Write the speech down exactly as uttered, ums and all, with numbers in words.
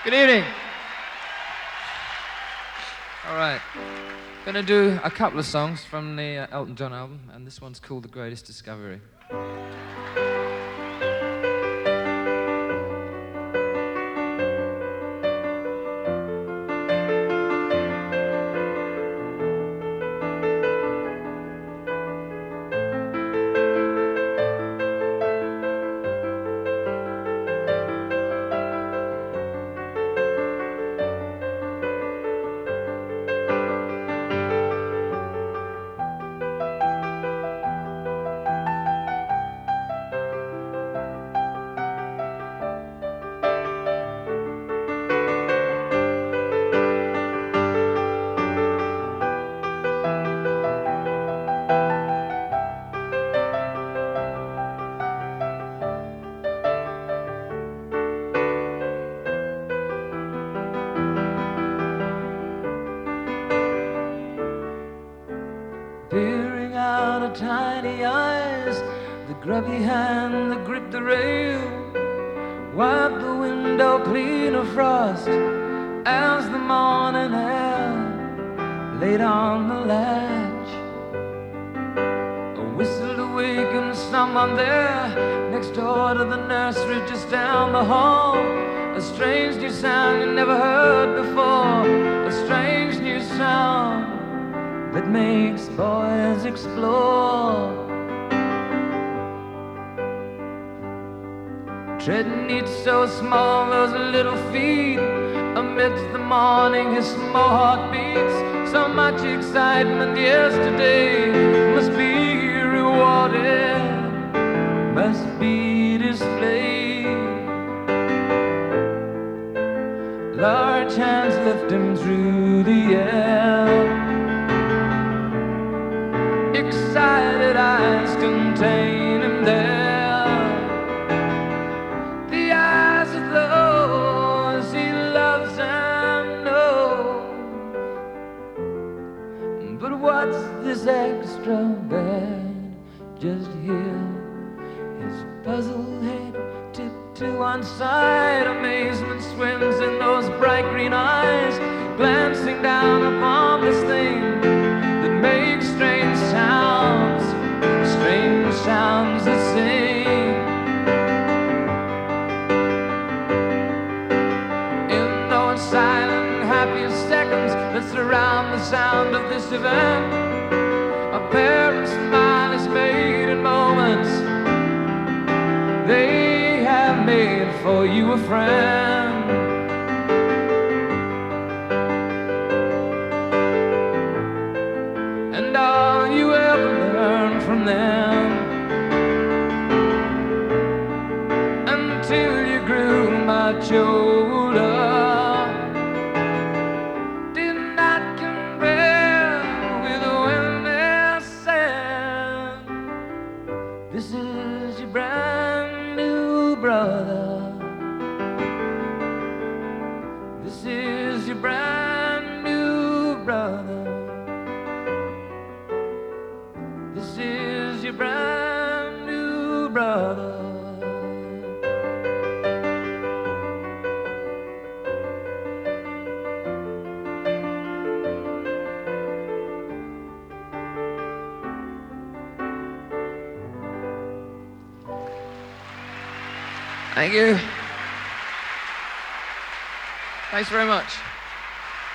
Good evening. All right. Gonna do a couple of songs from the uh, Elton John album, and this one's called The Greatest Discovery. Peering out of tiny eyes, the grubby hand that gripped the rail, wiped the window clean of frost as the morning air laid on the latch. A whistle awakened someone there, next door to the nursery just down the hall. A strange new sound you never heard before, a strange new sound that makes boys explore. Treading each so small, those little feet, amidst the morning, his small heart beats. So much excitement yesterday must be rewarded, must be displayed. Large hands lift him through the air, excited eyes contain him there. The eyes of those he loves and knows. But what's this extra bad just here? His puzzled head tipped to one side, amazement swims in those bright green eyes, glancing down upon this thing that makes strange sounds, strange sounds that sing. In those silent, happy seconds that surround the sound of this event, a parent's smile is made in moments. They have made for you a friend. And all you ever learn from them, until you grew much older, did not compare with when they said, this is your brand new brother, this is your brand new brother, this is your brand new brother. Thank you. Thanks very much.